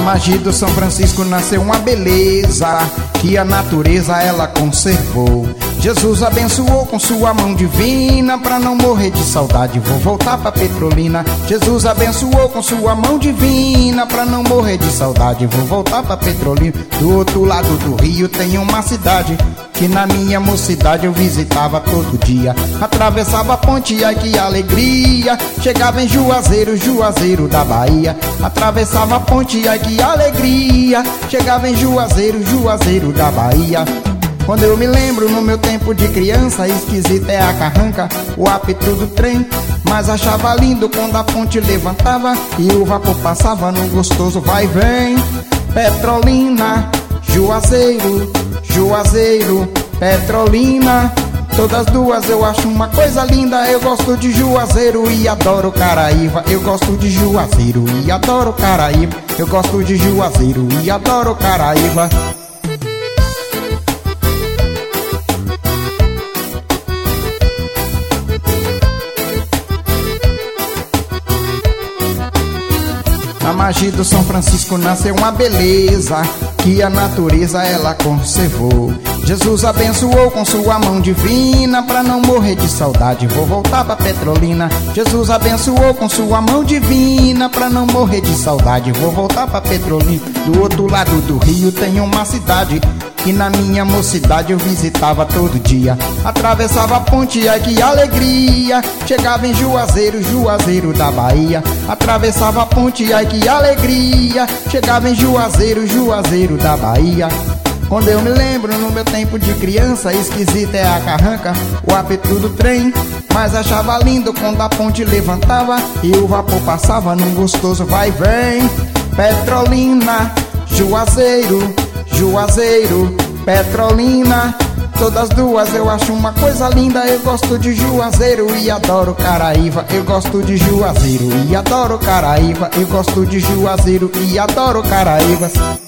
magia do São Francisco nasceu uma beleza que a natureza ela conservou. Jesus abençoou com sua mão divina pra não morrer de saudade, vou voltar pra Petrolina. Jesus abençoou com sua mão divina pra não morrer de saudade, vou voltar pra Petrolina. Do outro lado do rio tem uma cidade que na minha mocidade eu visitava todo dia. Atravessava a ponte, ai que alegria, chegava em Juazeiro, Juazeiro da Bahia. Atravessava a ponte, ai que alegria, chegava em Juazeiro, Juazeiro da Bahia. Quando eu me lembro no meu tempo de criança, esquisita é a carranca, o apito do trem. Mas achava lindo quando a ponte levantava e o vapor passava no gostoso vai e vem. Petrolina, Juazeiro, Juazeiro, Petrolina, todas duas eu acho uma coisa linda. Eu gosto de Juazeiro e adoro Caraíva. Eu gosto de Juazeiro e adoro Caraíva. Eu gosto de Juazeiro e adoro Caraíva. Na magia do São Francisco nasceu uma beleza que a natureza ela conservou. Jesus abençoou com sua mão divina pra não morrer de saudade, vou voltar pra Petrolina. Jesus abençoou com sua mão divina pra não morrer de saudade, vou voltar pra Petrolina. Do outro lado do rio tem uma cidade que na minha mocidade eu visitava todo dia. Atravessava a ponte, ai que alegria, chegava em Juazeiro, Juazeiro da Bahia. Atravessava a ponte, ai que alegria, chegava em Juazeiro, Juazeiro da Bahia. Quando eu me lembro no meu tempo de criança, esquisita é a carranca, o apito do trem. Mas achava lindo quando a ponte levantava e o vapor passava num gostoso vai e vem. Petrolina, Juazeiro, Juazeiro, Petrolina, todas duas eu acho uma coisa linda. Eu gosto de Juazeiro e adoro Caraíva. Eu gosto de Juazeiro e adoro Caraíva. Eu gosto de Juazeiro e adoro Caraíva.